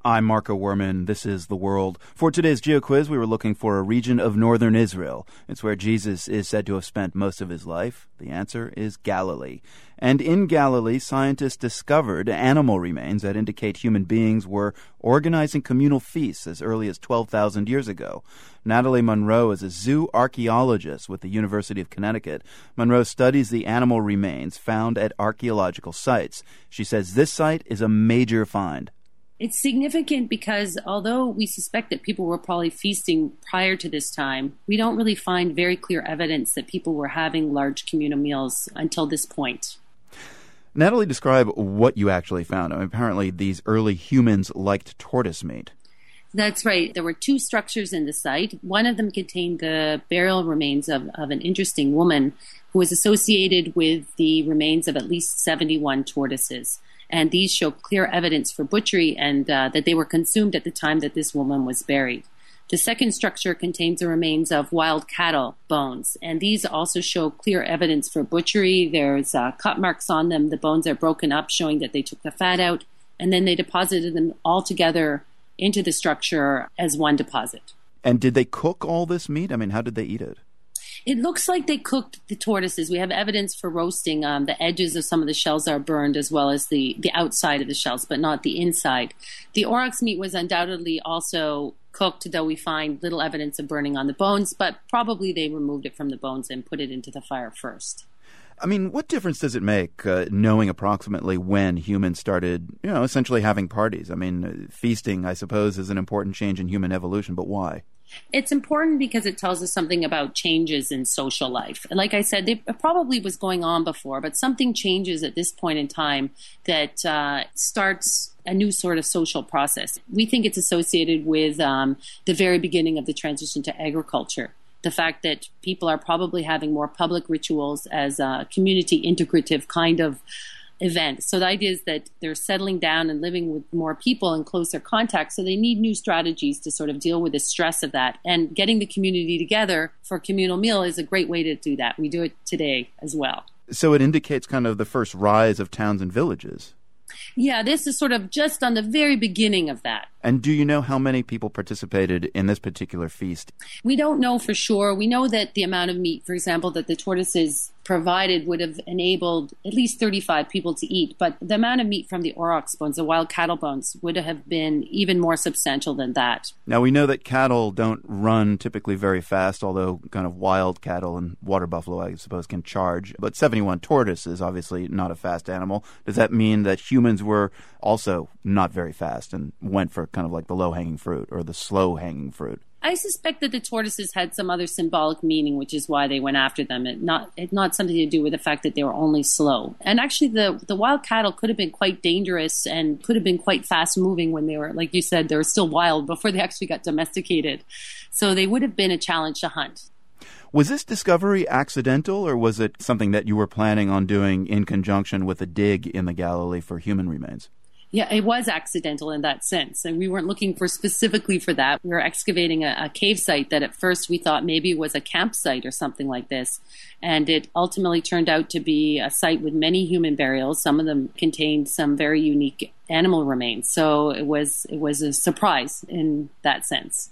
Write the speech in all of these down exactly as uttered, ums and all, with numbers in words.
I'm Marco Werman. This is The World. For today's GeoQuiz, we were looking for a region of northern Israel. It's where Jesus is said to have spent most of his life. The answer is Galilee. And in Galilee, scientists discovered animal remains that indicate human beings were organizing communal feasts as early as twelve thousand years ago. Natalie Monroe is a zoo archaeologist with the University of Connecticut. Monroe studies the animal remains found at archaeological sites. She says this site is a major find. It's significant because although we suspect that people were probably feasting prior to this time, we don't really find very clear evidence that people were having large communal meals until this point. Natalie, describe what you actually found. I mean, apparently these early humans liked tortoise meat. That's right. There were two structures in the site. One of them contained the burial remains of, of an interesting woman who was associated with the remains of at least seventy-one tortoises. And these show clear evidence for butchery and uh, that they were consumed at the time that this woman was buried. The second structure contains the remains of wild cattle bones, and these also show clear evidence for butchery. There's uh, cut marks on them. The bones are broken up, showing that they took the fat out, and then they deposited them all together into the structure as one deposit. And did they cook all this meat? I mean, how did they eat it? It looks like they cooked the tortoises. We have evidence for roasting. Um, the edges of some of the shells are burned as well as the, the outside of the shells, but not the inside. The aurochs meat was undoubtedly also cooked, though we find little evidence of burning on the bones, but probably they removed it from the bones and put it into the fire first. I mean, what difference does it make uh, knowing approximately when humans started, you know, essentially having parties? I mean, feasting, I suppose, is an important change in human evolution, but why? It's important because it tells us something about changes in social life. And like I said, it probably was going on before, but something changes at this point in time that uh, starts a new sort of social process. We think it's associated with um, the very beginning of the transition to agriculture. The fact that people are probably having more public rituals as a community integrative kind of event. So the idea is that they're settling down and living with more people in closer contact, so they need new strategies to sort of deal with the stress of that. And getting the community together for a communal meal is a great way to do that. We do it today as well. So it indicates kind of the first rise of towns and villages. Yeah, this is sort of just on the very beginning of that. And do you know how many people participated in this particular feast? We don't know for sure. We know that the amount of meat, for example, that the tortoises provided would have enabled at least thirty-five people to eat. But the amount of meat from the aurochs bones, the wild cattle bones, would have been even more substantial than that. Now, we know that cattle don't run typically very fast, although kind of wild cattle and water buffalo, I suppose, can charge. But seventy-one tortoise is obviously not a fast animal. Does that mean that humans were also not very fast and went for kind of like the low-hanging fruit or the slow-hanging fruit? I suspect that the tortoises had some other symbolic meaning, which is why they went after them. It not it not something to do with the fact that they were only slow. And actually, the the wild cattle could have been quite dangerous and could have been quite fast-moving when they were, like you said, they were still wild before they actually got domesticated. So they would have been a challenge to hunt. Was this discovery accidental, or was it something that you were planning on doing in conjunction with a dig in the Galilee for human remains? Yeah, it was accidental in that sense. And we weren't looking for specifically for that. We were excavating a, a cave site that at first we thought maybe was a campsite or something like this. And it ultimately turned out to be a site with many human burials. Some of them contained some very unique animal remains. So it was it was a surprise in that sense.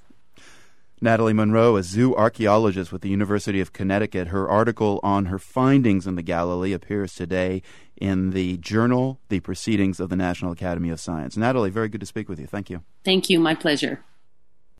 Natalie Monroe, a zoo archaeologist with the University of Connecticut. Her article on her findings in the Galilee appears today in the journal, The Proceedings of the National Academy of Science. Natalie, very good to speak with you. Thank you. Thank you. My pleasure.